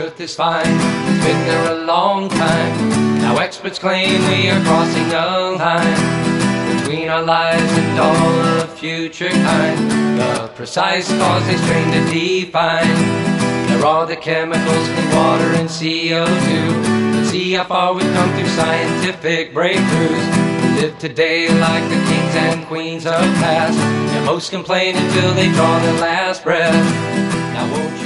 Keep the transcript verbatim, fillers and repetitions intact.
truth is fine, it's been there a long time. Now experts claim we are crossing a line between our lives and all of future kind. The precise cause they strain to define. There are the chemicals, clean water and C O two. Let's see how far we've come through scientific breakthroughs. We live today like the kings and queens of past. Yeah, most complain until they draw their last breath. Now won't you